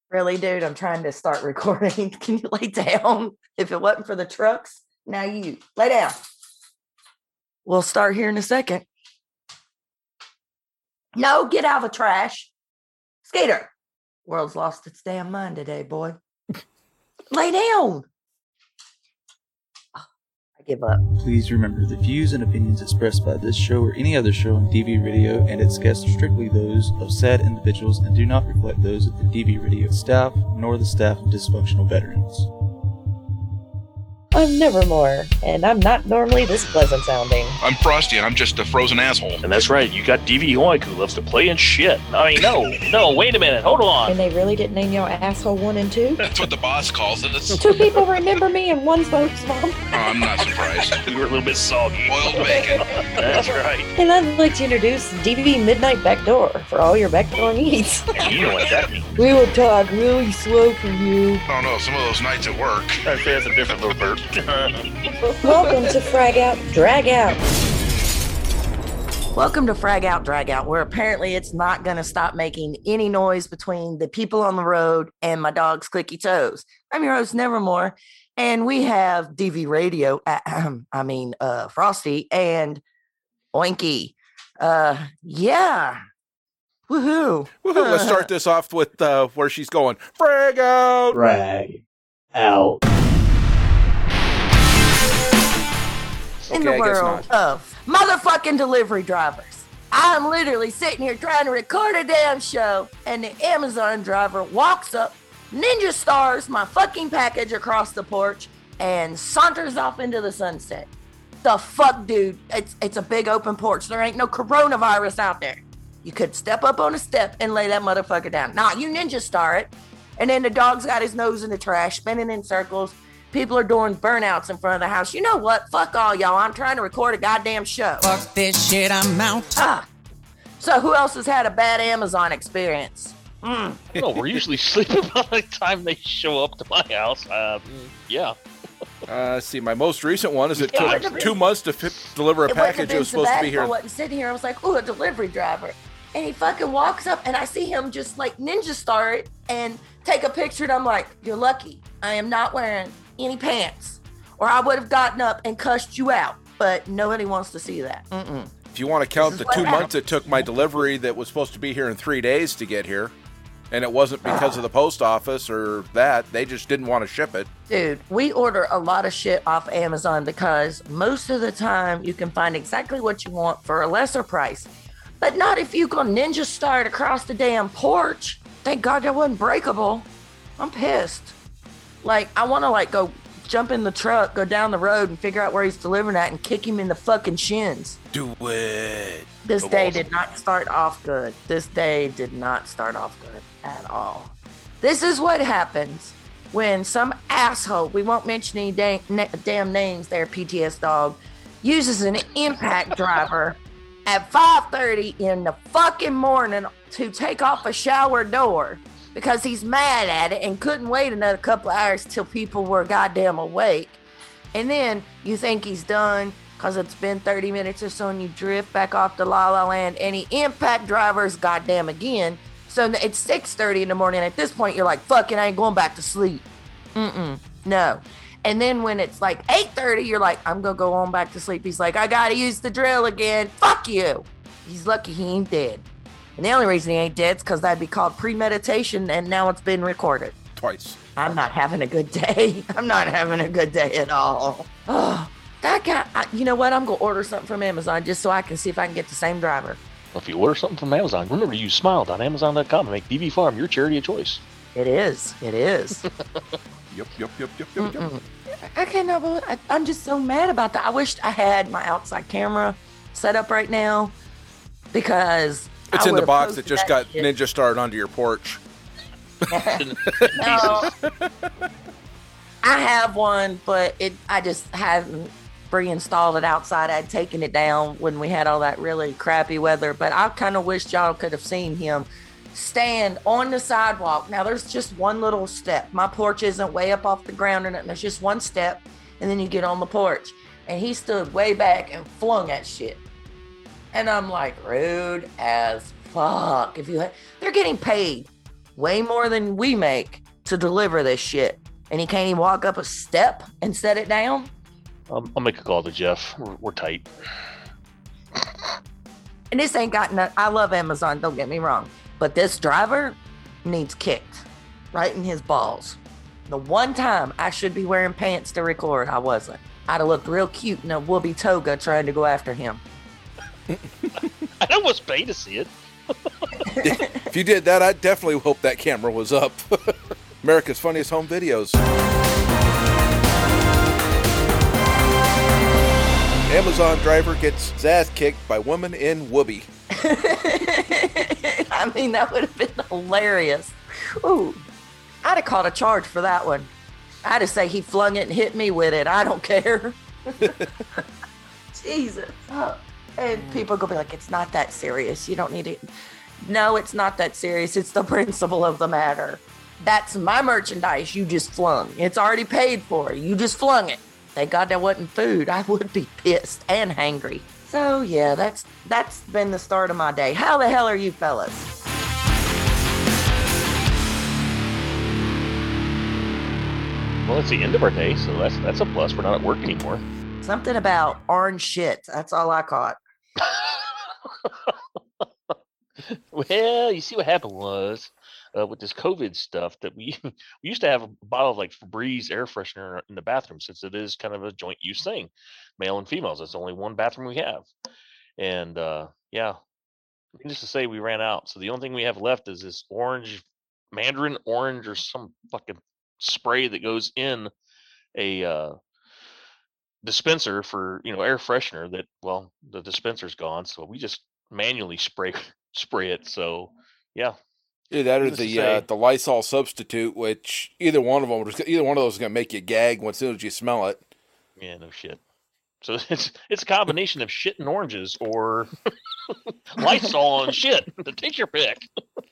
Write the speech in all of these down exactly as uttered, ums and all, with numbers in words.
Really, dude, I'm trying to start recording. Can you lay down? If it wasn't for the trucks, now you lay down. We'll start here in a second. No, get out of the trash. Skater. World's lost its damn mind today, boy. Lay down. I give up. Please remember, the views and opinions expressed by this show or any other show on D V Radio and its guests are strictly those of said individuals and do not reflect those of the D V Radio staff, nor the staff of Dysfunctional Veterans. I'm Nevermore, and I'm not normally this pleasant sounding. I'm Frosty, and I'm just a frozen asshole. And that's right, you got D V Oink who loves to play and shit. I mean, no, no, wait a minute, hold on. And they really didn't name y'all asshole one and two? That's what the boss calls it. It's... Two people remember me and one's folks, Mom. Oh, I'm not surprised. We were a little bit soggy. Boiled bacon. That's right. And I'd like to introduce D V D Midnight Backdoor for all your backdoor needs. You know what that means. We will talk really slow for you. Oh no, some of those nights at work. I'd say that's a different little bird. Welcome to Frag Out, Drag Out. Welcome to Frag Out, Drag Out, where apparently it's not going to stop making any noise between the people on the road and my dog's clicky toes. I'm your host, Nevermore, and we have D V Radio, uh, I mean, uh, Frosty and Oinky. Uh, yeah. Woohoo. Woohoo. Let's start this off with uh, where she's going. Frag out. Frag out. In Okay, the world of motherfucking delivery drivers. I'm literally sitting here trying to record a damn show, and the Amazon driver walks up, ninja stars my fucking package across the porch, and saunters off into the sunset. The fuck, dude? It's it's a big open porch. There ain't no coronavirus out there. You could step up on a step and lay that motherfucker down. Nah, you ninja star it. And then the dog's got his nose in the trash, spinning in circles. People are doing burnouts in front of the house. You know what? Fuck all y'all. I'm trying to record a goddamn show. Fuck this shit, I'm out. Ah. So who else has had a bad Amazon experience? Mm. No, we're usually sleeping by the time they show up to my house. Uh, yeah. Uh, see, my most recent one is it Yeah, took it two months to fit, deliver a It wouldn't have package. been It was so supposed bad to be if here. I wasn't sitting here. I was like, ooh, a delivery driver. And he fucking walks up and I see him just like ninja star it and take a picture and I'm like, you're lucky. I am not wearing any pants. Or I would have gotten up and cussed you out. But nobody wants to see that. Mm-mm. If you want to count This the is what two happened. months it took my delivery that was supposed to be here in three days to get here, and it wasn't because of the post office or that, they just didn't want to ship it. Dude, we order a lot of shit off Amazon because most of the time you can find exactly what you want for a lesser price. But not if you go ninja star it across the damn porch. Thank God that wasn't breakable. I'm pissed. Like, I want to like go jump in the truck, go down the road and figure out where he's delivering at and kick him in the fucking shins. Do it. This Go day balls. did not start off good. This day did not start off good at all. This is what happens when some asshole, we won't mention any da- na- damn names there, P T S dog, uses an impact driver at five thirty in the fucking morning to take off a shower door because he's mad at it and couldn't wait another couple of hours till people were goddamn awake. And then you think he's done because it's been thirty minutes or so and you drift back off to La La Land and he impact drivers goddamn again. So it's six thirty in the morning. At this point, you're like, fucking, I ain't going back to sleep. Mm-mm, no. And then when it's like eight thirty, you're like, I'm going to go on back to sleep. He's like, I got to use the drill again. Fuck you. He's lucky he ain't dead. And the only reason he ain't dead is because that'd be called premeditation, and now it's been recorded. Twice. I'm not having a good day. I'm not having a good day at all. Oh, that guy, I, you know what? I'm going to order something from Amazon just so I can see if I can get the same driver. Well, if you order something from Amazon, remember to use smiled on Amazon dot com and make D V Farm your charity of choice. It is. It is. Yep, yep, yep, yep, yep, yep. I cannot believe I, I'm just so mad about that. I wish I had my outside camera set up right now because It's I in the would've box that posted just got shit. ninja starred onto your porch. No, I have one, but it I just haven't pre-installed it outside. I'd taken it down when we had all that really crappy weather, but I kind of wished y'all could have seen him stand on the sidewalk. Now there's just one little step. My porch isn't way up off the ground or nothing. There's just one step and then you get on the porch. And he stood way back and flung that shit. And I'm like, rude as fuck. If you had, they're getting paid. way more than we make to deliver this shit. And he can't even walk up a step and set it down. Um, I'll make a call to Jeff. We're, we're tight. And this ain't got no, I love Amazon, don't get me wrong. But this driver needs kicked right in his balls. The one time I should be wearing pants to record, I wasn't. I'd have looked real cute in a woolly toga trying to go after him. I almost paid to see it. If you did that, I'd definitely hope that camera was up. America's Funniest Home Videos. Amazon driver gets his ass kicked by woman in Whoopi. I mean, that would have been hilarious. Ooh, I'd have caught a charge for that one. I'd have say he flung it and hit me with it. I don't care. Jesus. Oh. And people go be like, it's not that serious. You don't need it. No, it's not that serious. It's the principle of the matter. That's my merchandise you just flung. It's already paid for. You just flung it. Thank God that wasn't food. I would be pissed and hangry. So yeah, that's that's been the start of my day. How the hell are you fellas? Well, it's the end of our day, so that's that's a plus. We're not at work anymore. Something about orange shit. That's all I caught. Well, you see what happened was uh, with this COVID stuff that we we used to have a bottle of like Febreze air freshener in the bathroom, since it is kind of a joint use thing, male and females. It's only one bathroom we have, and uh, yeah, needless to say, we ran out. So the only thing we have left is this orange, mandarin orange, or some fucking spray that goes in a uh, dispenser for, you know, air freshener. That, well, the dispenser's gone, so we just manually spray spray it. So yeah. Either that or Needless to the say- uh, the Lysol substitute, which either one of them, either one of those is going to make you gag as soon as you smell it. Yeah, no shit. So it's it's a combination of shit and oranges, or Lysol and shit. Take your pick.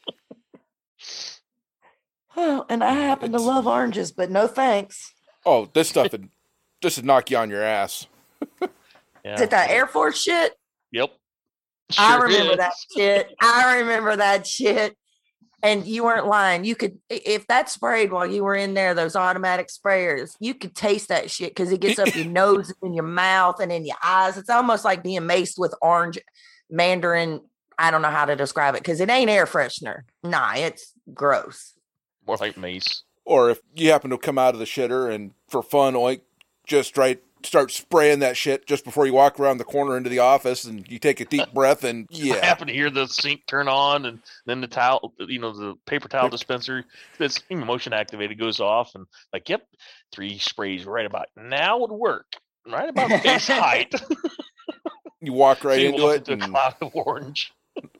Well, and I happen to It's- love oranges, but no thanks. Oh, this stuff would this would knock you on your ass. Yeah. Is it that Air Force shit? Yep. I Sure remember is. that shit. I remember that shit. And you weren't lying. You could, if that sprayed while you were in there, those automatic sprayers, you could taste that shit because it gets up your nose and in your mouth and in your eyes. It's almost like being maced with orange mandarin. I don't know how to describe it because it ain't air freshener. Nah, it's gross. More like mace. Or if you happen to come out of the shitter and for fun, oink, just right, start spraying that shit just before you walk around the corner into the office, and you take a deep breath, and I yeah, happen to hear the sink turn on, and then the towel, you know, the paper towel dispenser that's motion activated goes off, and like, yep, three sprays right about now would work, right about face height. you walk right So you into walk it. into a and- cloud of orange.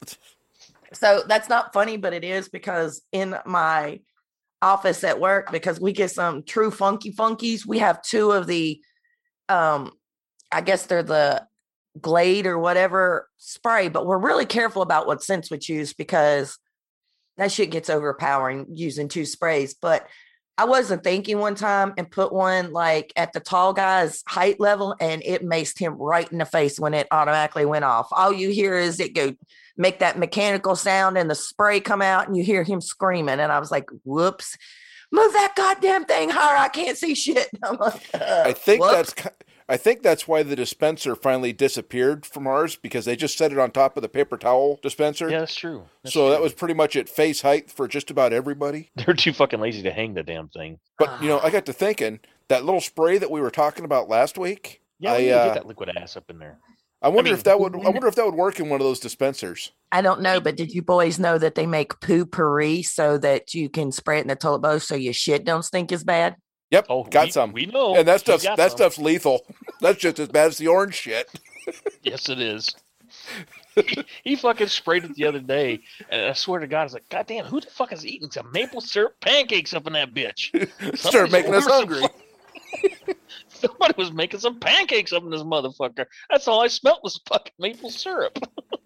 So that's not funny, but it is because in my office at work, because we get some true funky funkies, we have two of the, um, I guess they're the Glade or whatever spray, but we're really careful about what scents we choose because that shit gets overpowering using two sprays. But I wasn't thinking one time and put one like at the tall guy's height level, and it maced him right in the face when it automatically went off. All you hear is it go make that mechanical sound and the spray come out, and you hear him screaming. And I was like, whoops, move that goddamn thing higher. I can't see shit. I'm like, uh, I think whoops. that's ki- I think that's why the dispenser finally disappeared from ours, because they just set it on top of the paper towel dispenser. Yeah, that's true. That's so that true. was pretty much at face height for just about everybody. They're too fucking lazy to hang the damn thing. But you know, I got to thinking that little spray that we were talking about last week. Yeah, I we need to uh, get that liquid ass up in there. I wonder mean, if that would I wonder if that would work in one of those dispensers. I don't know, but did you boys know that they make poo-pourri so that you can spray it in the toilet bowl so your shit don't stink as bad? Yep, Oh, got we, some. We know. and that We stuff's got that some. stuff's lethal. That's just as bad as the orange shit. Yes, it is. he, he fucking sprayed it the other day, and I swear to God, I was like, God damn, who the fuck is eating some maple syrup pancakes up in that bitch? Start Somebody's making us ordered some hungry. fuck- Somebody was making some pancakes up in this motherfucker. That's all I smelled was fucking maple syrup.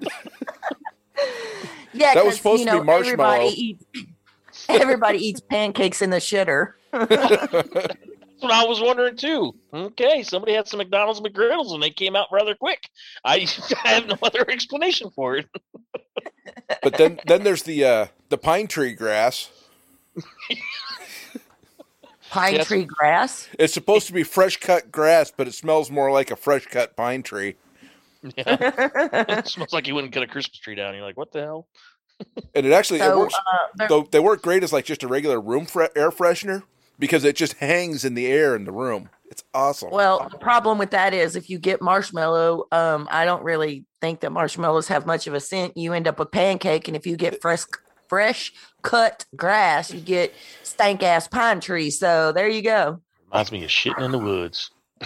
Yeah, That was 'cause, supposed you to be know, marshmallow. Everybody eats, everybody eats pancakes in the shitter. That's what I was wondering too. Okay, somebody had some McDonald's McGriddles and they came out rather quick. I, I have no other explanation for it. But then, then there's the uh, the pine tree grass. Pine Yes. tree grass. It's supposed to be fresh cut grass, but it smells more like a fresh cut pine tree. Yeah. It smells like you wouldn't cut a Christmas tree down. You're like, what the hell? And it actually it So, works. uh, there- Though they work great as like just a regular room fre- air freshener because it just hangs in the air in the room. It's awesome. Well, the problem with that is if you get marshmallow, um, I don't really think that marshmallows have much of a scent. You end up with pancake, and if you get fresh, fresh cut grass, you get stank ass pine trees. So there you go. Reminds me of shitting in the woods.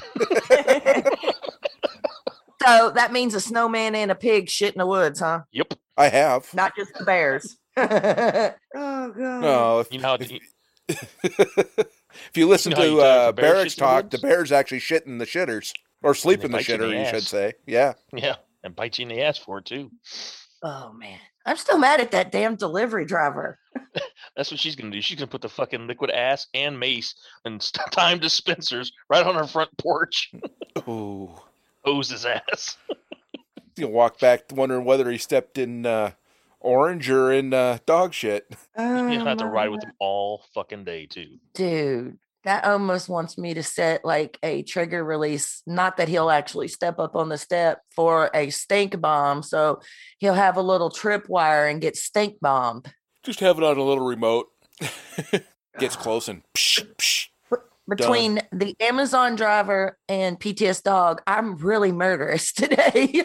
So that means a snowman and a pig shit in the woods, huh? Yep. I have. Not just the bears. oh god. No, if, You know how if, to, if you listen You know how to you tell uh, if a bear Barracks shits in the talk, woods? the bear's actually shit in the shitters or sleep they in the bite you in shitter. the You should ass. say, yeah. yeah, and bite you in the ass for it too. Oh man. I'm still mad at that damn delivery driver. That's what she's gonna do. She's gonna put the fucking liquid ass and mace and st- time dispensers right on her front porch. Ooh. Hose his ass. You'll walk back wondering whether he stepped in uh, orange or in uh, dog shit. You'll have to Oh, ride with him all fucking day too. Dude, that almost wants me to set like a trigger release. Not that he'll actually step up on the step for a stink bomb. So he'll have a little tripwire and get stink bombed. Just have it on a little remote. Gets close and psh, psh. Between the Amazon driver and P T S dog, I'm really murderous today.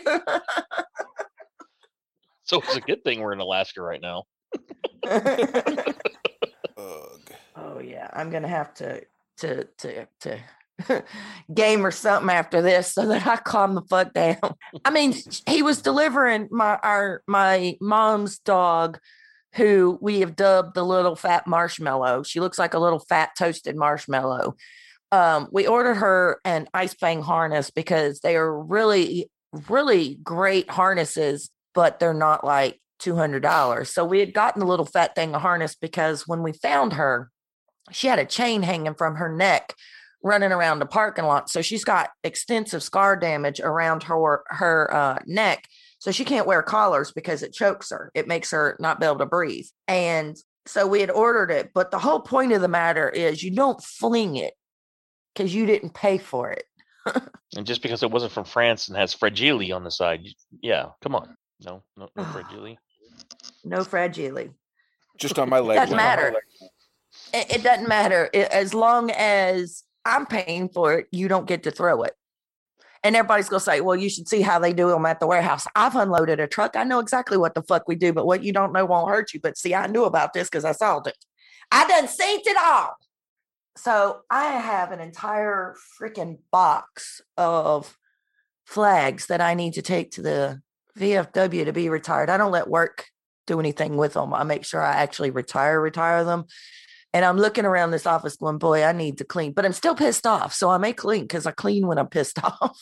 So it's a good thing we're in Alaska right now. Ugh. Oh yeah, I'm gonna have to to to to game or something after this so that I calm the fuck down. I mean, he was delivering my our my mom's dog, who we have dubbed the little fat marshmallow. She looks like a little fat toasted marshmallow. Um, we ordered her an Ice Fang harness because they are really, really great harnesses, but they're not like two hundred dollars. So we had gotten the little fat thing a harness because when we found her, she had a chain hanging from her neck running around the parking lot. So she's got extensive scar damage around her, her uh, neck. So she can't wear collars because it chokes her. It makes her not be able to breathe. And so we had ordered it. But the whole point of the matter is you don't fling it because you didn't pay for it. And just because it wasn't from France and has fragile on the side, you, yeah, come on. No, no, no fragile. No fragile. Just on my leg. Doesn't matter. It, it doesn't matter. It- as long as I'm paying for it, you don't get to throw it. And everybody's going to say, well, you should see how they do them at the warehouse. I've unloaded a truck. I know exactly what the fuck we do, but what you don't know won't hurt you. But see, I knew about this because I saw it. I done seen it all. So I have an entire freaking box of flags that I need to take to the V F W to be retired. I don't let work do anything with them. I make sure I actually retire, retire them. And I'm looking around this office going, boy, I need to clean. But I'm still pissed off. So I may clean because I clean when I'm pissed off.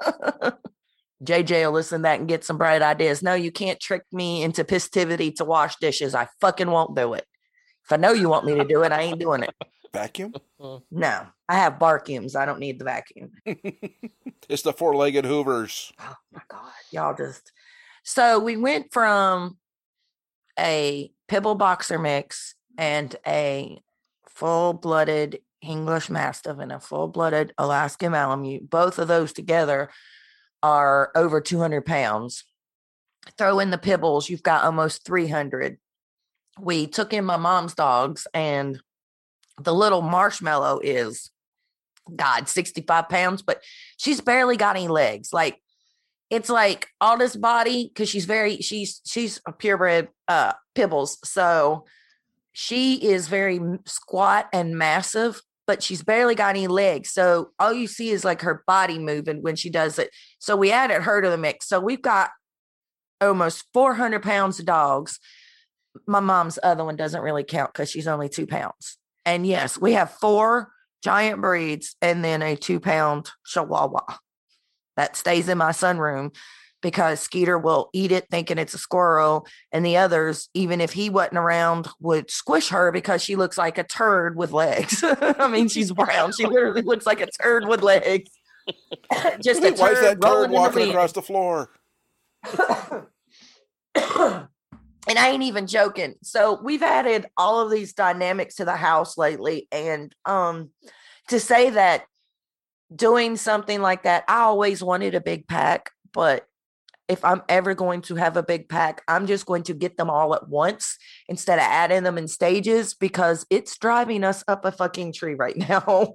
J J will listen to that and get some bright ideas. No, you can't trick me into pistivity to wash dishes. I fucking won't do it. If I know you want me to do it, I ain't doing it. Vacuum? No, I have barcumes. I don't need the vacuum. It's the four-legged Hoovers. Oh my God. Y'all just. So we went from a Pibble Boxer mix and a full-blooded English Mastiff and a full-blooded Alaskan Malamute. Both of those together are over two hundred pounds. Throw in the Pibbles, you've got almost three hundred. We took in my mom's dogs, and the little Marshmallow is, God, sixty-five pounds, but she's barely got any legs. Like, it's like all this body, because she's very, she's, she's a purebred uh, Pibbles. So she is very m- squat and massive, but she's barely got any legs. So all you see is like her body moving when she does it. So we added her to the mix. So we've got almost four hundred pounds of dogs. My mom's other one doesn't really count because she's only two pounds. And yes, we have four giant breeds and then a two pound Chihuahua that stays in my sunroom because Skeeter will eat it thinking it's a squirrel. And the others, even if he wasn't around, would squish her because she looks like a turd with legs. I mean, she's brown. She literally looks like a turd with legs. Just a Wait, why is turd that rolling turd in the walking wind. across the floor? And I ain't even joking. So we've added all of these dynamics to the house lately. And um, to say that doing something like that, I always wanted a big pack, but if I'm ever going to have a big pack, I'm just going to get them all at once instead of adding them in stages because it's driving us up a fucking tree right now.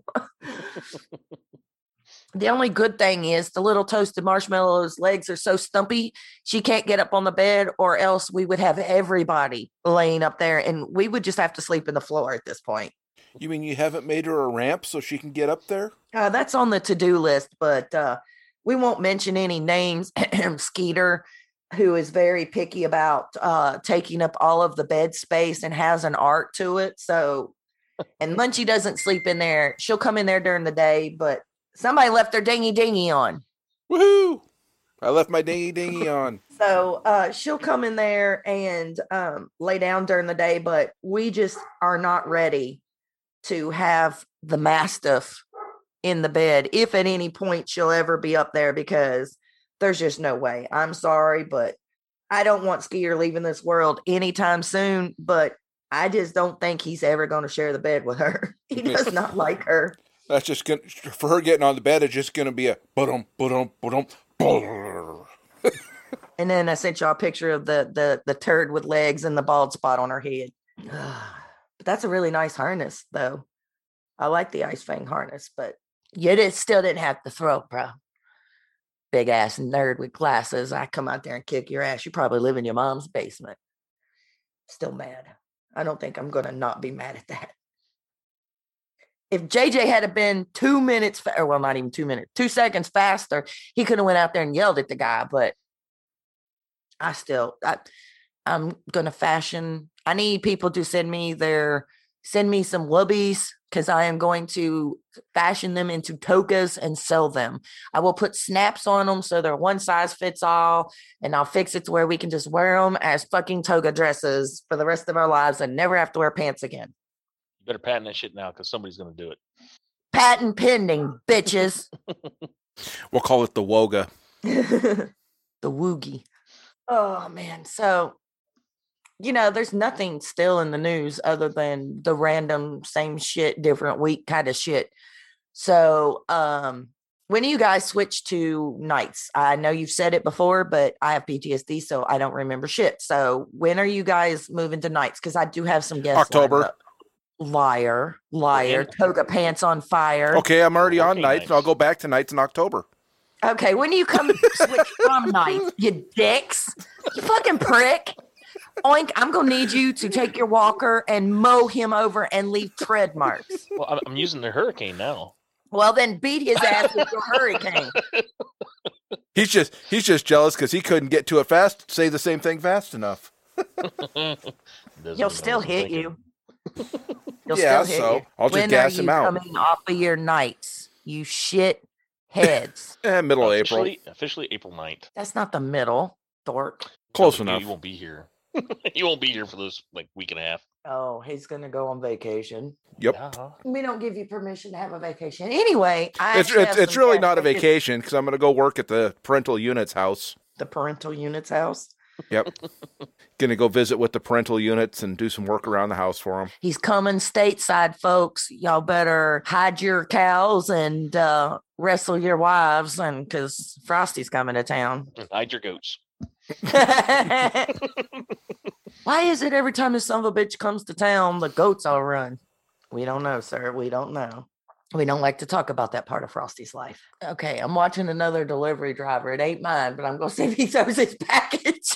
The only good thing is the little toasted marshmallow's legs are so stumpy, she can't get up on the bed, or else we would have everybody laying up there and we would just have to sleep in the floor at this point. You mean you haven't made her a ramp so she can get up there? Uh, that's on the to-do list, but uh, we won't mention any names. Skeeter, who is very picky about uh, taking up all of the bed space and has an art to it. So, and Munchie doesn't sleep in there. She'll come in there during the day, but somebody left their dingy dingy on. Woohoo! I left my dingy dingy on. So uh, she'll come in there and um, lay down during the day, but we just are not ready to have the Mastiff in the bed if at any point she'll ever be up there, because there's just no way. I'm sorry, but I don't want Skeeter leaving this world anytime soon, but I just don't think he's ever going to share the bed with her. He does not like her. That's just gonna, for her getting on the bed, it's just gonna be a ba-dum, ba-dum, ba-dum, ba-dum. And then I sent y'all a picture of the the the turd with legs and the bald spot on her head. But that's a really nice harness, though. I like the Ice Fang harness, but you did, still didn't have to throw, bro. Big ass nerd with glasses. I come out there and kick your ass. You probably live in your mom's basement. Still mad. I don't think I'm gonna not be mad at that. If J J had been two minutes, fa- or well, not even two minutes, two seconds faster, he could have went out there and yelled at the guy. But I still, I, I'm gonna fashion. I need people to send me their, send me some wubbies, because I am going to fashion them into togas and sell them. I will put snaps on them so they're one size fits all, and I'll fix it to where we can just wear them as fucking toga dresses for the rest of our lives and never have to wear pants again. You better patent that shit now because somebody's going to do it. Patent pending, bitches. We'll call it the Woga. The Woogie. Oh, man. So, you know, there's nothing still in the news other than the random same shit, different week kind of shit. So, um, when do you guys switch to nights? I know you've said it before, but I have P T S D, so I don't remember shit. So when are you guys moving to nights? Because I do have some guests. October. Liar, liar, toga pants on fire. Okay, I'm already on Okay, nights, nice. and I'll go back to nights in October. Okay, when do you come switch from nights, you dicks? You fucking prick. Oink, I'm going to need you to take your walker and mow him over and leave tread marks. Well, I'm, I'm using the hurricane now. Well, then beat his ass with your hurricane. He's just he's just jealous because he couldn't get to it fast. Say the same thing fast enough. He'll still hit you. He'll Yeah, still hit so you. I'll just when gas are him you out. coming off of your nights, you shit heads? Eh, middle of April. Officially, officially April ninth. That's not the middle, dork. Close You- enough. You won't be here. You won't be here for this like week and a half. Oh, he's going to go on vacation. Yep. Yeah. We don't give you permission to have a vacation. Anyway, I It's actually it's, have it's some really guests not a that is vacation because I'm going to go work at the parental unit's house. The parental unit's house. Yep. Going to go visit with the parental units and do some work around the house for them. He's coming stateside, folks. Y'all better hide your cows and uh, wrestle your wives, and because Frosty's coming to town. Hide your goats. Why is it every time this son of a bitch comes to town, the goats all run? We don't know, sir. We don't know. We don't like to talk about that part of Frosty's life. Okay, I'm watching another delivery driver. It ain't mine, but I'm going to see if he throws his package.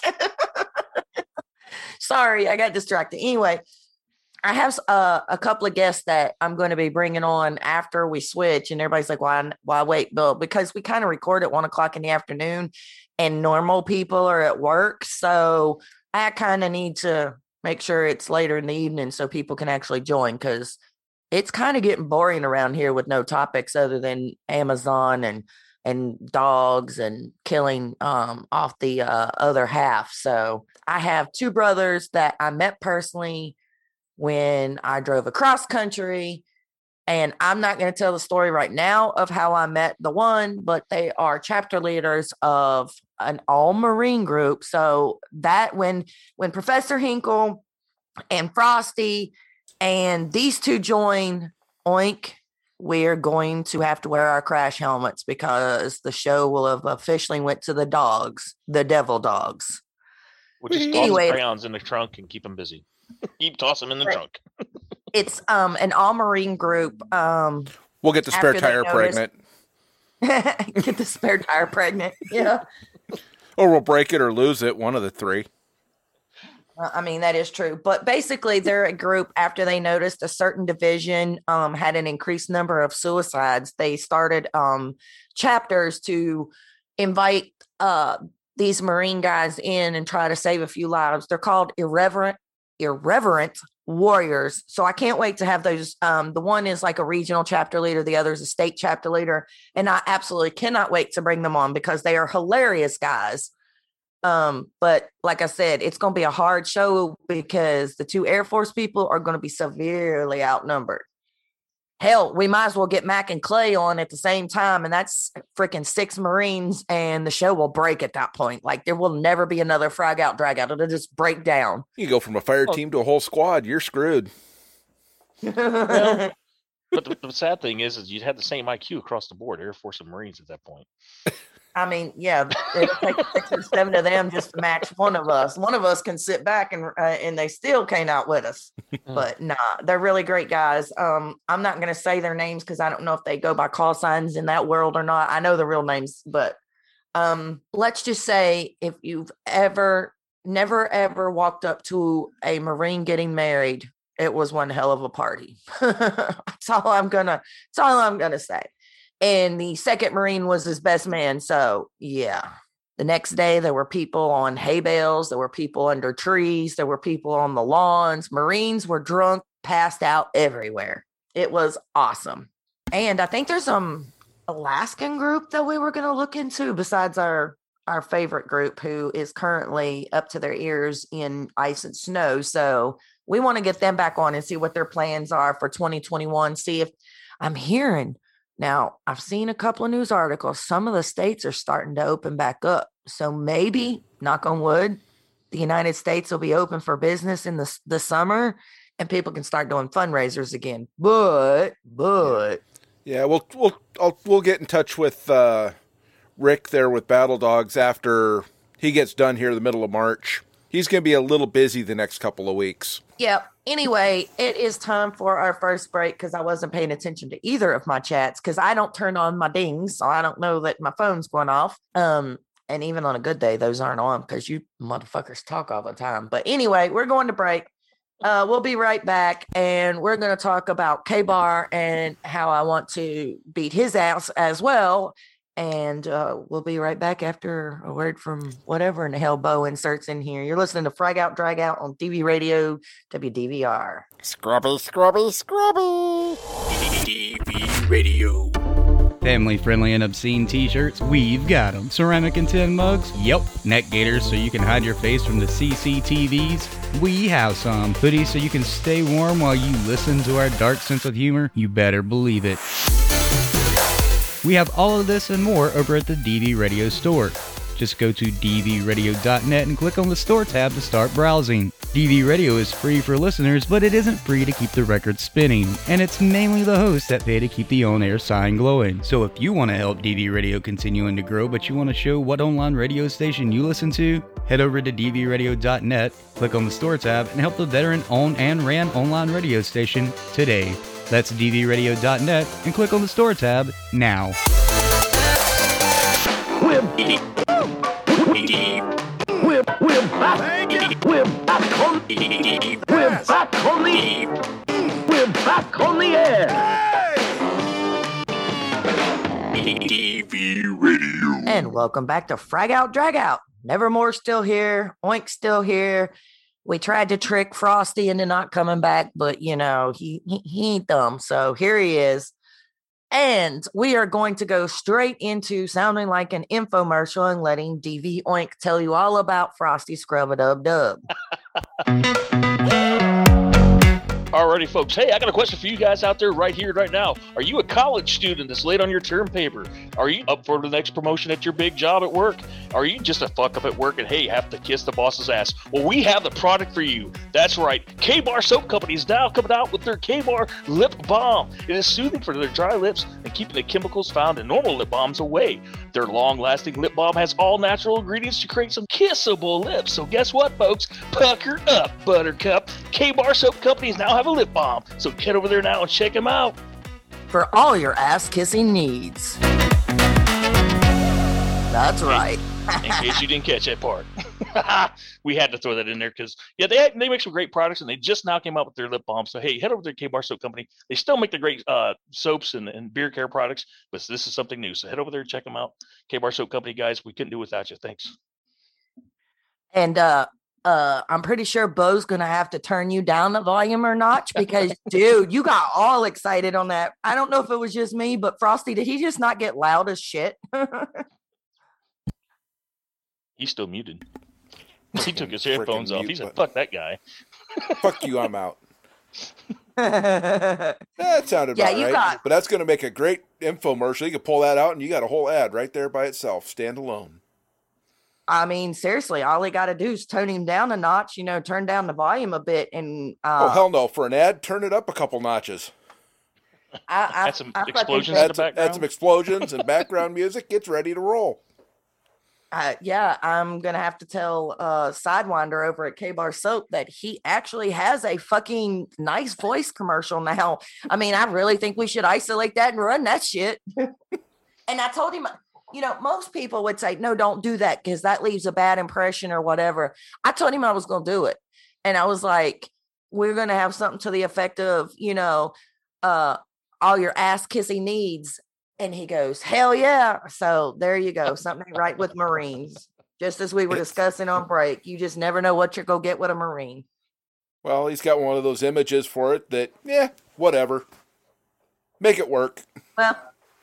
Sorry, I got distracted. Anyway, I have uh, a couple of guests that I'm going to be bringing on after we switch. And everybody's like, why, why wait, Bill? Because we kind of record at one o'clock in the afternoon and normal people are at work. So I kind of need to make sure it's later in the evening so people can actually join, because it's kind of getting boring around here with no topics other than Amazon and and dogs and killing um, off the uh, other half. So I have two brothers that I met personally when I drove across country And I'm not going to tell the story right now of how I met the one, but they are chapter leaders of an all Marine group. So that when when Professor Hinkle and Frosty and these two join Oink, we're going to have to wear our crash helmets because the show will have officially went to the dogs, the devil dogs. We'll just toss Anyway. the crayons in the trunk and keep them busy. Keep tossing them in the Right. trunk. It's um an all Marine group. Um, We'll get the spare After they tire noticed- pregnant. get the spare tire pregnant. Yeah. Or we'll break it or lose it. One of the three. Uh, I mean, that is true. But basically, they're a group after they noticed a certain division um, had an increased number of suicides. They started um, chapters to invite uh, these Marine guys in and try to save a few lives. They're called Irreverent, Irreverent Warriors. So I can't wait to have those. Um, the one is like a regional chapter leader, the other is a state chapter leader. And I absolutely cannot wait to bring them on because they are hilarious guys. Um, but like I said, it's going to be a hard show because the two Air Force people are going to be severely outnumbered. Hell, we might as well get Mac and Clay on at the same time, and that's freaking six Marines, and the show will break at that point. Like, there will never be another frag out, drag out. It'll just break down. You go from a fire team to a whole squad. You're screwed. Well, But the, the sad thing is, is you'd have the same I Q across the board, Air Force and Marines at that point. I mean, yeah, it takes six or seven of them just to match one of us. One of us can sit back and uh, and they still can't outwit us. But nah, they're really great guys. Um, I'm not going to say their names because I don't know if they go by call signs in that world or not. I know the real names, but um, let's just say if you've ever, never, ever walked up to a Marine getting married, it was one hell of a party. That's all I'm gonna. That's all I'm gonna say. And the second Marine was his best man. So yeah, the next day there were people on hay bales. There were people under trees. There were people on the lawns. Marines were drunk, passed out everywhere. It was awesome. And I think there's some Alaskan group that we were going to look into besides our our favorite group who is currently up to their ears in ice and snow. So we want to get them back on and see what their plans are for twenty twenty-one. See if I'm hearing. Now, I've seen a couple of news articles. Some of the states are starting to open back up. So maybe, knock on wood, the United States will be open for business in the, the summer and people can start doing fundraisers again. But, but. Yeah, we'll we'll I'll, we'll get in touch with uh, Rick there with Battle Dogs after he gets done here in the middle of March. He's going to be a little busy the next couple of weeks. Yep. Anyway, it is time for our first break because I wasn't paying attention to either of my chats because I don't turn on my dings, so I don't know that my phone's going off. Um, and even on a good day, those aren't on because you motherfuckers talk all the time. But anyway, we're going to break. Uh, we'll be right back, and we're going to talk about K-Bar and how I want to beat his ass as well. And uh, we'll be right back after a word from whatever in the hell Bo inserts in here. You're listening to Frag Out, Drag Out on D V Radio, W D V R. Scrubby, scrubby, scrubby. D V Radio. Family friendly and obscene t-shirts, we've got them. Ceramic and tin mugs, yep. Neck gaiters so you can hide your face from the C C T Vs, we have some. Hoodies so you can stay warm while you listen to our dark sense of humor, you better believe it. We have all of this and more over at the D V Radio store. Just go to d v radio dot net and click on the store tab to start browsing. D V Radio is free for listeners, but it isn't free to keep the record spinning, and it's mainly the hosts that pay to keep the on-air sign glowing. So if you want to help D V Radio continuing to grow, but you want to show what online radio station you listen to, head over to d v radio dot net, click on the store tab, and help the veteran-owned and ran online radio station today. That's d v radio dot net and click on the store tab now. We're, we're, we're back. We're back on. We're back on the. We're back on the air. D V Radio. And welcome back to Frag Out, Drag Out. Nevermore still here. Oink still here. We tried to trick Frosty into not coming back, but, you know, he, he, he ain't dumb. So here he is. And we are going to go straight into sounding like an infomercial and letting D V Oink tell you all about Frosty Scrub-a-Dub-Dub. Alrighty, folks. Hey, I got a question for you guys out there right here, right now. Are you a college student that's late on your term paper? Are you up for the next promotion at your big job at work? Are you just a fuck up at work and, hey, have to kiss the boss's ass? Well, we have the product for you. That's right. K-Bar Soap Company is now coming out with their K-Bar Lip Balm. It is soothing for their dry lips and keeping the chemicals found in normal lip balms away. Their long-lasting lip balm has all natural ingredients to create some kissable lips. So guess what, folks? Pucker up, Buttercup. K-Bar Soap Companies now have a lip balm. So get over there now and check them out. For all your ass-kissing needs. That's right. In case you didn't catch that part. We had to throw that in there because, yeah, they they make some great products, and they just now came out with their lip balm. So, hey, head over to K-Bar Soap Company. They still make the great uh, soaps and, and beard care products, but this is something new. So head over there and check them out. K-Bar Soap Company, guys, we couldn't do without you. Thanks. And uh, uh, I'm pretty sure Bo's going to have to turn you down the volume or notch because, dude, you got all excited on that. I don't know if it was just me, but Frosty, did he just not get loud as shit? He's still muted. He took his headphones off. He said, fuck that guy. Fuck you, I'm out. That sounded Yeah, about you right. got- But that's going to make a great infomercial. You can pull that out, and you got a whole ad right there by itself, standalone. I mean, seriously, all he got to do is tone him down a notch, you know, turn down the volume a bit. And uh, oh, hell no. For an ad, turn it up a couple notches. I, I, Add some I fucking explosions think- in the Add some, background. add some explosions and background music. It's ready to roll. Uh, yeah, I'm gonna have to tell uh Sidewinder over at K-Bar Soap that he actually has a fucking nice voice commercial now. I mean, I really think we should isolate that and run that shit. And I told him, you know, most people would say, no, don't do that because that leaves a bad impression or whatever. I told him I was gonna do it. And I was like, we're gonna have something to the effect of, you know, uh all your ass kissing needs. And he goes, hell yeah. So there you go. Something ain't right with Marines. Just as we were discussing on break, you just never know what you're going to get with a Marine. Well, he's got one of those images for it that, yeah, whatever. Make it work. Well,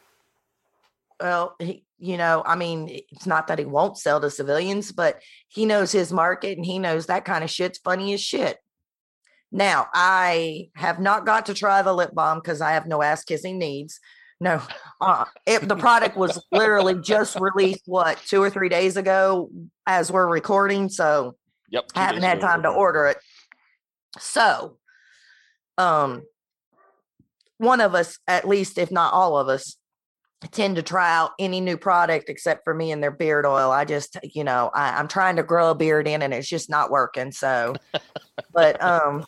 well, he, you know, I mean, it's not that he won't sell to civilians, but he knows his market and he knows that kind of shit's funny as shit. Now, I have not got to try the lip balm because I have no ass kissing needs. No, uh, it, the product was literally just released, what, two or three days ago as we're recording. So Yep. I haven't had time to order it. So, um, one of us, at least, if not all of us, tend to try out any new product except for me and their beard oil. I just, you know, I, I'm trying to grow a beard in and it's just not working. So, but, um,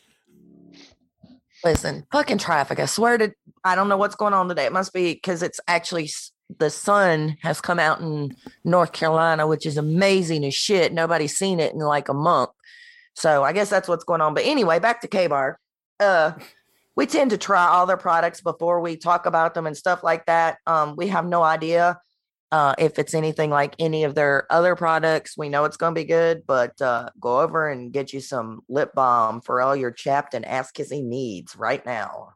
listen, fucking traffic. I swear to, I don't know what's going on today. It must be because it's actually s- the sun has come out in North Carolina, which is amazing as shit. Nobody's seen it in like a month. So I guess that's what's going on. But anyway, back to K-Bar. Uh, we tend to try all their products before we talk about them and stuff like that. Um, we have no idea uh, if it's anything like any of their other products. We know it's going to be good, but uh, go over and get you some lip balm for all your chapped and ass kissing needs right now.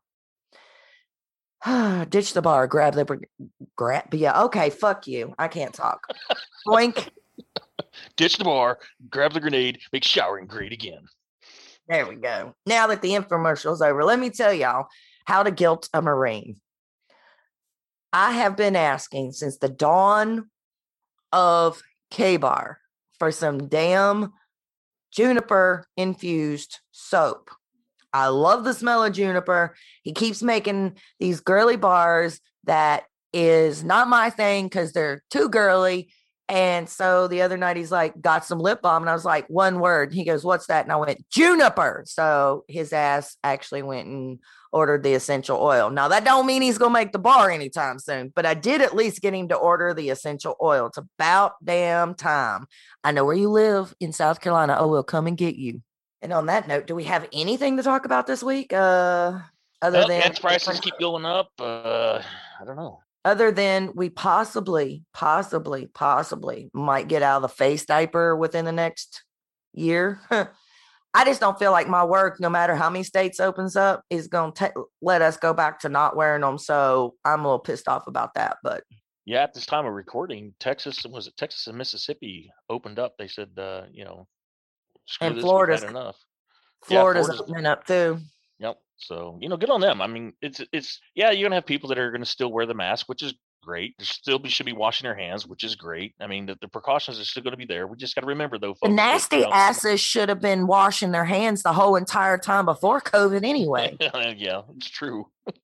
Ditch the bar, grab the br- grab. Yeah, okay, fuck you. I can't talk. Boink. Ditch the bar, grab the grenade, make showering great again. There we go. Now that the infomercial's over, let me tell y'all how to guilt a Marine. I have been asking since the dawn of K-Bar for some damn juniper infused soap. I love the smell of juniper. He keeps making these girly bars that is not my thing because they're too girly. And so the other night he's like, got some lip balm. And I was like, one word. He goes, what's that? And I went, juniper. So his ass actually went and ordered the essential oil. Now that don't mean he's going to make the bar anytime soon, but I did at least get him to order the essential oil. It's about damn time. I know where you live in South Carolina. Oh, we'll come and get you. And on that note, do we have anything to talk about this week? Uh, other Well, than gas prices keep going up. Uh, I don't know. Other than we possibly, possibly, possibly might get out of the face diaper within the next year. I just don't feel like my work, no matter how many states opens up, is going to let us go back to not wearing them. So I'm a little pissed off about that. But Yeah, at this time of recording, Texas was it Texas and Mississippi opened up. They said, uh, you know, screw And this, we've Florida's- had enough. Florida's Florida's- opening up too. Yep, So, you know, good on them. I mean, it's it's yeah, you're gonna have people that are gonna still wear the mask, which is great. They still be, should be washing their hands, which is great. I mean, the, the precautions are still going to be there. We just got to remember, though, folks. The nasty that, asses should have been washing their hands the whole entire time before COVID anyway. Yeah, it's true.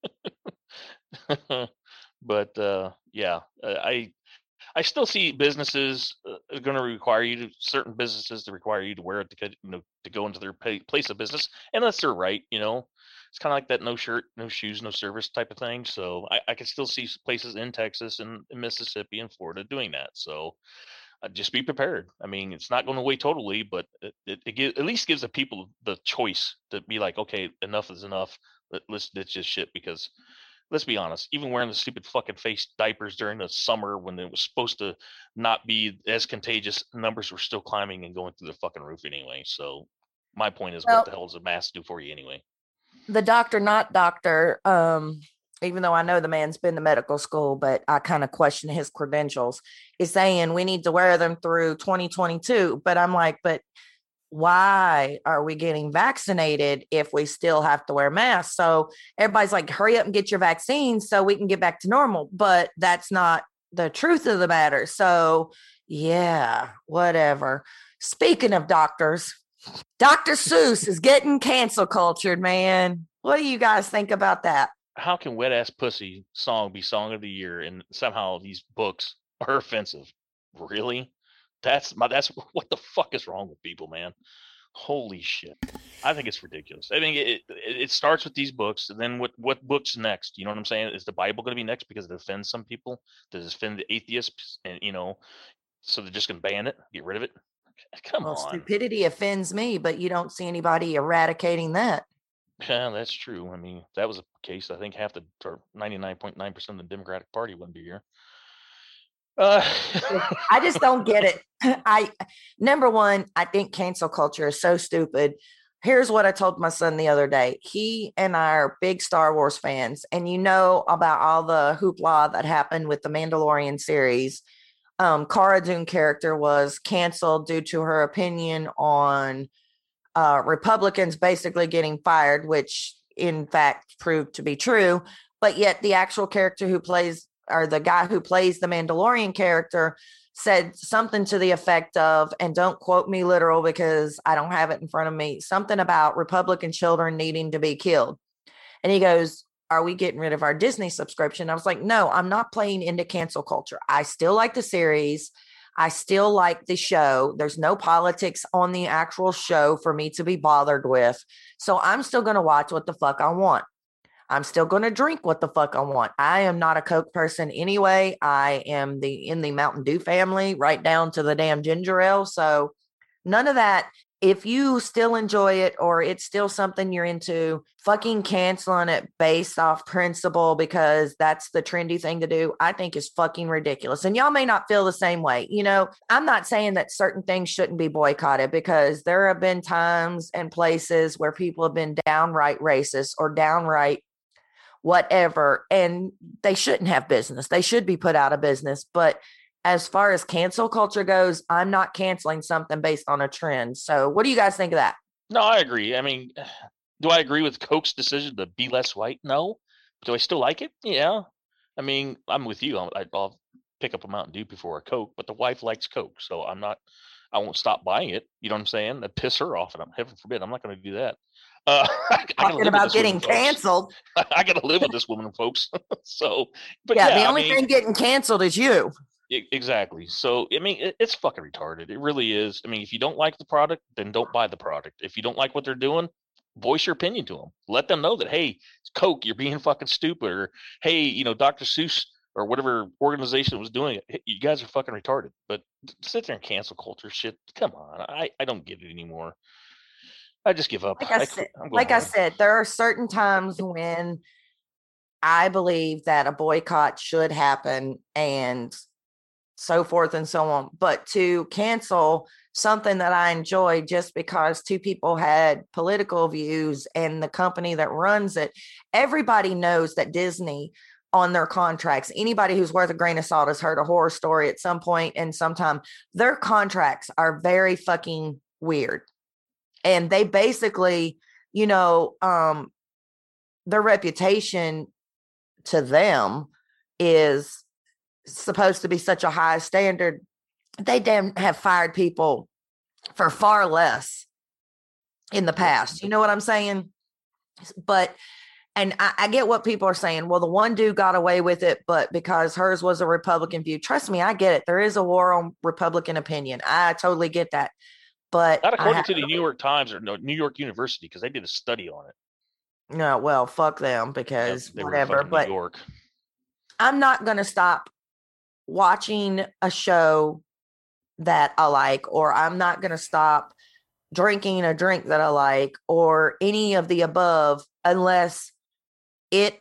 But uh, yeah, I I still see businesses uh, going to require you to certain businesses to require you to wear it to you know to go into their pay, place of business, and that's their right. You know, it's kind of like that no shirt, no shoes, no service type of thing. So I, I can still see places in Texas and in Mississippi and Florida doing that. So uh, just be prepared. I mean, it's not going away totally, but it, it, it give, at least gives the people the choice to be like, okay, enough is enough. Let, let's ditch this shit because. Let's be honest, even wearing the stupid fucking face diapers during the summer when it was supposed to not be as contagious, numbers were still climbing and going through the fucking roof anyway. So my point is, well, what the hell does a mask do for you anyway? The doctor, not doctor, um, even though I know the man's been to medical school, but I kind of question his credentials, is saying we need to wear them through twenty twenty-two. But I'm like, but why are we getting vaccinated if we still have to wear masks? So everybody's like, hurry up and get your vaccines so we can get back to normal. But that's not the truth of the matter. So yeah, whatever. Speaking of doctors, Doctor Seuss is getting cancel cultured, man. What do you guys think about that? How can Wet Ass Pussy song be song of the year and somehow these books are offensive? Really? That's my. That's what the fuck is wrong with people, man. Holy shit! I think it's ridiculous. I mean, it, it it starts with these books, and then what what books next? You know what I'm saying? Is the Bible going to be next because it offends some people? Does it offend the atheists? And you know, so they're just going to ban it, get rid of it? Come well, on. Stupidity offends me, but you don't see anybody eradicating that. Yeah, that's true. I mean, that was a case. I think half the or ninety-nine point nine percent of the Democratic Party wouldn't be here. Uh, I just don't get it. I number one, I think cancel culture is so stupid. Here's what I told my son the other day. He and I are big Star Wars fans, and you know about all the hoopla that happened with the Mandalorian series. Um, Cara Dune character was canceled due to her opinion on uh, Republicans basically getting fired, which in fact proved to be true. But yet the actual character who plays or the guy who plays the Mandalorian character said something to the effect of, and don't quote me literal because I don't have it in front of me, something about Republican children needing to be killed. And he goes, are we getting rid of our Disney subscription? I was like, no, I'm not playing into cancel culture. I still like the series. I still like the show. There's no politics on the actual show for me to be bothered with. So I'm still going to watch what the fuck I want. I'm still going to drink what the fuck I want. I am not a Coke person anyway. I am the in the Mountain Dew family, right down to the damn ginger ale. So none of that. If you still enjoy it or it's still something you're into, fucking canceling it based off principle because that's the trendy thing to do, I think is fucking ridiculous. And y'all may not feel the same way. You know, I'm not saying that certain things shouldn't be boycotted because there have been times and places where people have been downright racist or downright whatever, and they shouldn't have business. They should be put out of business. But as far as cancel culture goes, I'm not canceling something based on a trend. So what do you guys think of that? No, I agree. I mean, do I agree with Coke's decision to be less white? No. Do I still like it? Yeah. I mean, I'm with you. I'll, I'll pick up a Mountain Dew before a Coke, but the wife likes Coke. So I'm not, I won't stop buying it. You know what I'm saying? That piss her off. And I'm, heaven forbid, I'm not going to do that. Uh, I, I Talking about getting woman, canceled. I got to live with this woman, folks. So, but yeah, yeah, the only I mean, thing getting canceled is you. Exactly. So, I mean, it, it's fucking retarded. It really is. I mean, if you don't like the product, then don't buy the product. If you don't like what they're doing, voice your opinion to them. Let them know that, hey, Coke, you're being fucking stupid. Or, hey, you know, Doctor Seuss or whatever organization was doing it, you guys are fucking retarded. But sit there and cancel culture shit. Come on. I, I don't get it anymore. I just give up. Like I, I said, I'm like I home. said, there are certain times when I believe that a boycott should happen and so forth and so on. But to cancel something that I enjoy just because two people had political views and the company that runs it, everybody knows that Disney on their contracts, anybody who's worth a grain of salt has heard a horror story at some point and sometime, their contracts are very fucking weird. And they basically, you know, um, their reputation to them is supposed to be such a high standard. They damn have fired people for far less in the past. You know what I'm saying? But, and I, I get what people are saying. Well, the one dude got away with it, but because hers was a Republican view. Trust me, I get it. There is a war on Republican opinion. I totally get that. But not according have, to the New York Times or no New York University, because they did a study on it. No, well, fuck them because yeah, whatever. But New York. I'm not going to stop watching a show that I like, or I'm not going to stop drinking a drink that I like, or any of the above, unless it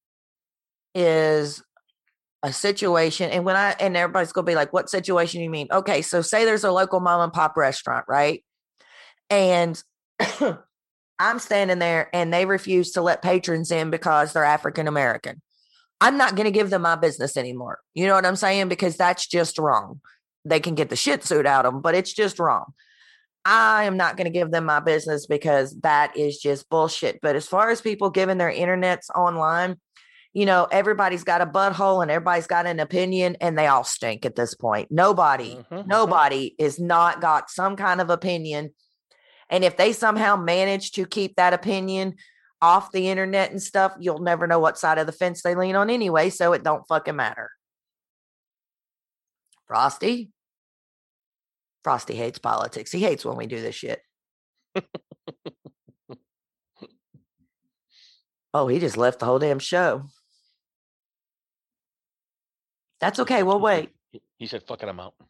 is a situation. And when I, and everybody's going to be like, what situation do you mean? Okay. So say there's a local mom and pop restaurant, right? And I'm standing there and they refuse to let patrons in because they're African American. I'm not going to give them my business anymore. You know what I'm saying? Because that's just wrong. They can get the shit suit out of them, but it's just wrong. I am not going to give them my business because that is just bullshit. But as far as people giving their internets online, you know, everybody's got a butthole and everybody's got an opinion and they all stink at this point. Nobody, mm-hmm. nobody is not got some kind of opinion. And if they somehow manage to keep that opinion off the internet and stuff, you'll never know what side of the fence they lean on anyway. So it don't fucking matter. Frosty. Frosty hates politics. He hates when we do this shit. Oh, he just left the whole damn show. That's okay. We'll wait. He said, fucking him out.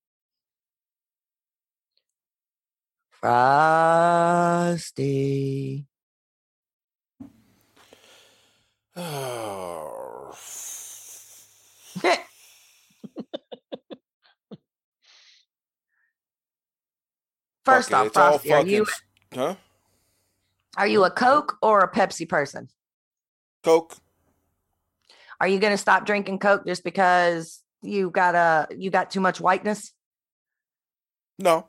Frosty. Oh. First okay, off, Frosty, are you, huh? Are you a Coke or a Pepsi person? Coke. Are you going to stop drinking Coke just because you got a you got too much whiteness? No.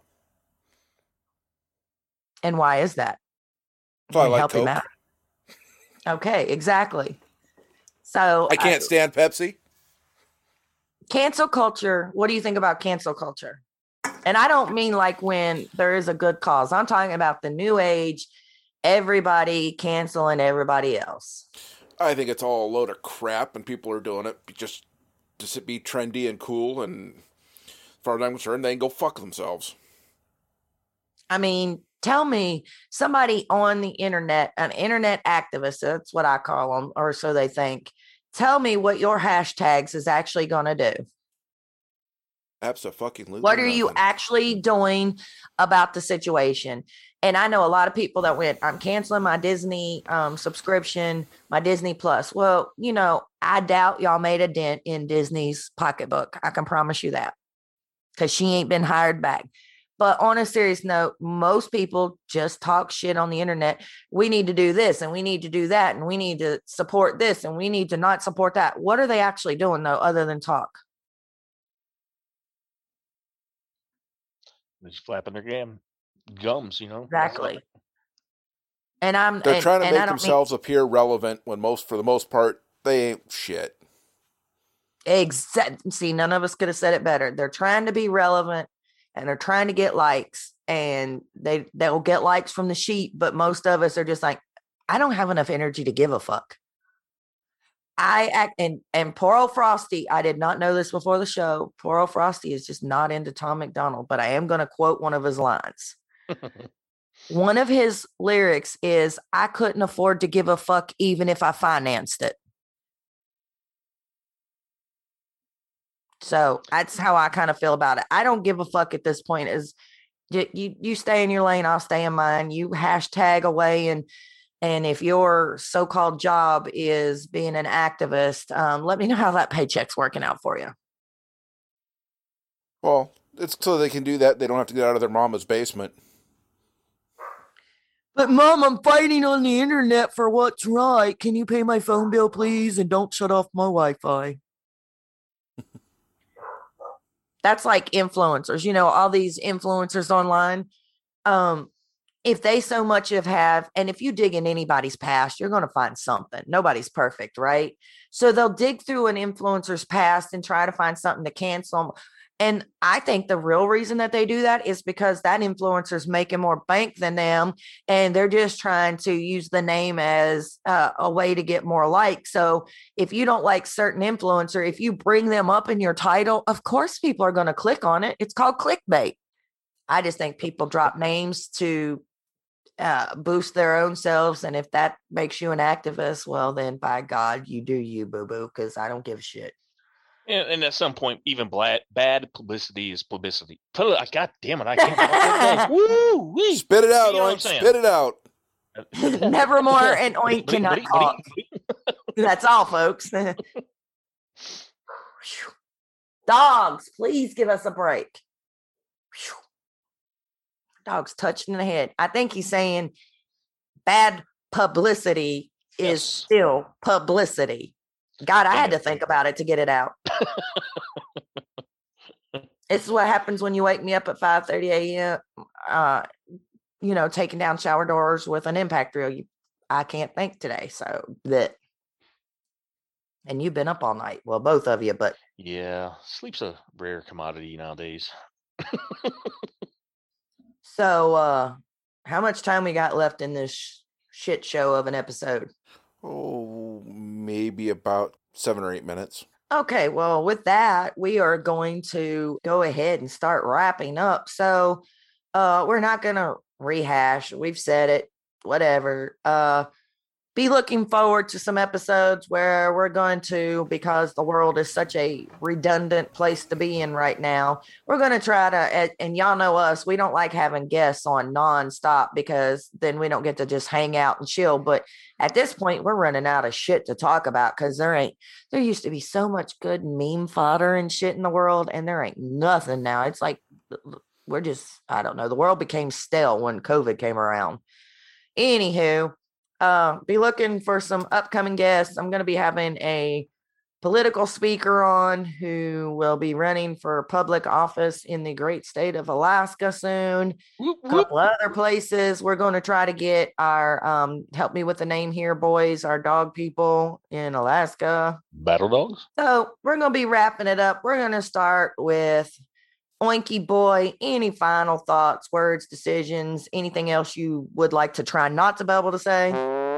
And why is that? So I like Coke. Okay, exactly. So I can't uh, stand Pepsi. Cancel culture. What do you think about cancel culture? And I don't mean like when there is a good cause. I'm talking about the new age, everybody canceling everybody else. I think it's all a load of crap and people are doing it just to be trendy and cool. And as far as I'm concerned, they can go fuck themselves. I mean, tell me somebody on the internet, an internet activist, that's what I call them, or so they think. Tell me what your hashtags is actually going to do. Absolutely. What are you actually doing about the situation? And I know a lot of people that went, I'm canceling my Disney um, subscription, my Disney Plus. Well, you know, I doubt y'all made a dent in Disney's pocketbook. I can promise you that, because she ain't been hired back. But on a serious note, most people just talk shit on the internet. We need to do this and we need to do that and we need to support this and we need to not support that. What are they actually doing, though, other than talk? They're just flapping their gum, gums, you know. Exactly. And I'm they're and, trying to and make themselves mean, appear relevant when most, for the most part, they ain't shit. Exactly. See, none of us could have said it better. They're trying to be relevant and they're trying to get likes, and they they'll get likes from the sheep. But most of us are just like, I don't have enough energy to give a fuck. I act and and poor old Frosty, I did not know this before the show. Poor old Frosty is just not into Tom McDonald, but I am going to quote one of his lines. One of his lyrics is, I couldn't afford to give a fuck even if I financed it. So that's how I kind of feel about it. I don't give a fuck at this point. Is you, you you stay in your lane, I'll stay in mine. You hashtag away, and and if your so-called job is being an activist, um, let me know how that paycheck's working out for you. Well, it's so they can do that. They don't have to get out of their mama's basement. But Mom, I'm fighting on the internet for what's right. Can you pay my phone bill, please? And don't shut off my Wi-Fi. That's like influencers, you know, all these influencers online. Um, if they so much have have, and if you dig in anybody's past, you're going to find something. Nobody's perfect, right? So they'll dig through an influencer's past and try to find something to cancel them. And I think the real reason that they do that is because that influencer's making more bank than them, and they're just trying to use the name as uh, a way to get more likes. So if you don't like certain influencer, if you bring them up in your title, of course people are going to click on it. It's called clickbait. I just think people drop names to uh, boost their own selves. And if that makes you an activist, well, then by God, you do you, boo-boo, because I don't give a shit. And, and at some point, even bad, bad publicity is publicity. Put it, God damn it, I can't. Woo, wee. Spit it out, You know what I'm Oink. saying? Spit it out. Nevermore and Oink cannot talk. That's all, folks. Dogs, please give us a break. Dog's touched in the head. I think he's saying bad publicity is Yes. still publicity. God, I had to think about it to get it out. This is what happens when you wake me up at five thirty a.m., uh, you know, taking down shower doors with an impact drill. You, I can't think today. So that. And you've been up all night. Well, both of you, but. Yeah, sleep's a rare commodity nowadays. So, uh, how much time we got left in this sh- shit show of an episode? Oh, maybe about seven or eight minutes. Okay, well, with that, we are going to go ahead and start wrapping up. So, uh, we're not going to rehash. We've said it, whatever. Uh, be looking forward to some episodes where we're going to, because the world is such a redundant place to be in right now, we're going to try to, and, and y'all know us, we don't like having guests on nonstop because then we don't get to just hang out and chill. But at this point, we're running out of shit to talk about because there ain't, there used to be so much good meme fodder and shit in the world, and there ain't nothing now. It's like, we're just, I don't know, the world became stale when COVID came around. Anywho, uh, be looking for some upcoming guests. I'm going to be having a political speaker on who will be running for public office in the great state of Alaska soon. Whoop, A whoop. couple other places. We're going to try to get our, um, help me with the name here, boys, our dog people in Alaska. Battle dogs? So we're going to be wrapping it up. We're going to start with Oinky Boy. Any final thoughts, words, decisions, anything else you would like to try not to be able to say?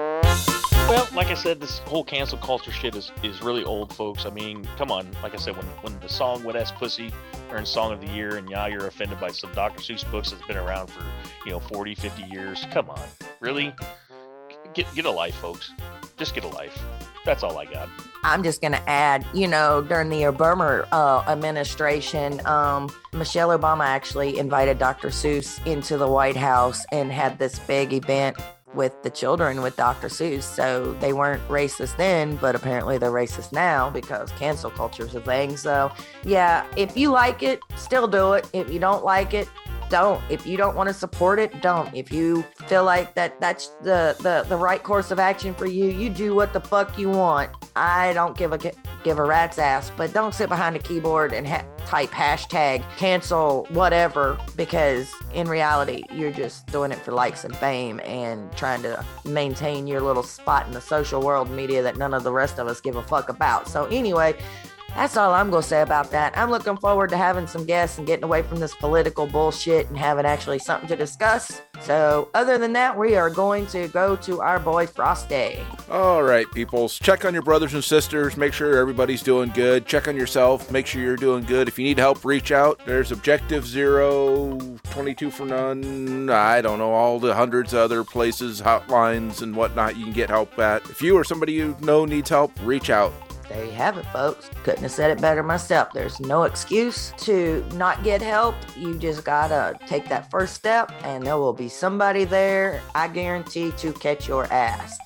Well, like I said, this whole cancel culture shit is, is really old, folks. I mean, come on. Like I said, when when the song Wet Ass Pussy earned Song of the Year and now you're offended by some Doctor Seuss books that's been around for, you know, forty, fifty years. Come on. Really? Get, get a life, folks. Just get a life. That's all I got. I'm just going to add, you know, during the Obama uh, administration, um, Michelle Obama actually invited Doctor Seuss into the White House and had this big event with the children with Doctor Seuss. So they weren't racist then, but apparently they're racist now because cancel culture is a thing. So yeah, if you like it, still do it. If you don't like it, don't. If you don't want to support it, don't. If you feel like that that's the, the, the right course of action for you, you do what the fuck you want. I don't give a give a rat's ass, but don't sit behind a keyboard and ha- type hashtag cancel whatever, because in reality, you're just doing it for likes and fame and trying to maintain your little spot in the social world media that none of the rest of us give a fuck about. So anyway, that's all I'm going to say about that. I'm looking forward to having some guests and getting away from this political bullshit and having actually something to discuss. So other than that, we are going to go to our boy Frosty. All right, peoples. Check on your brothers and sisters. Make sure everybody's doing good. Check on yourself. Make sure you're doing good. If you need help, reach out. There's Objective Zero, twenty-two for None. I don't know, all the hundreds of other places, hotlines and whatnot you can get help at. If you or somebody you know needs help, reach out. There you have it, folks. Couldn't have said it better myself. There's no excuse to not get help. You just gotta take that first step, and there will be somebody there, I guarantee, to catch your ass.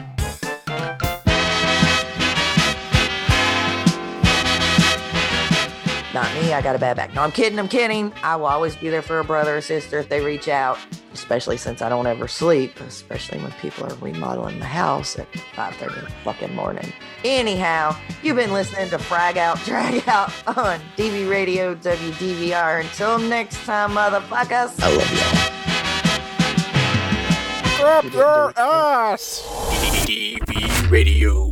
Not me, I got a bad back. No, I'm kidding, I'm kidding. I will always be there for a brother or sister if they reach out, especially since I don't ever sleep, especially when people are remodeling the house at five thirty in the fucking morning. Anyhow, you've been listening to Frag Out, Drag Out on D V Radio W D V R. Until next time, motherfuckers. I love y'all. scrub your ass. D V Radio.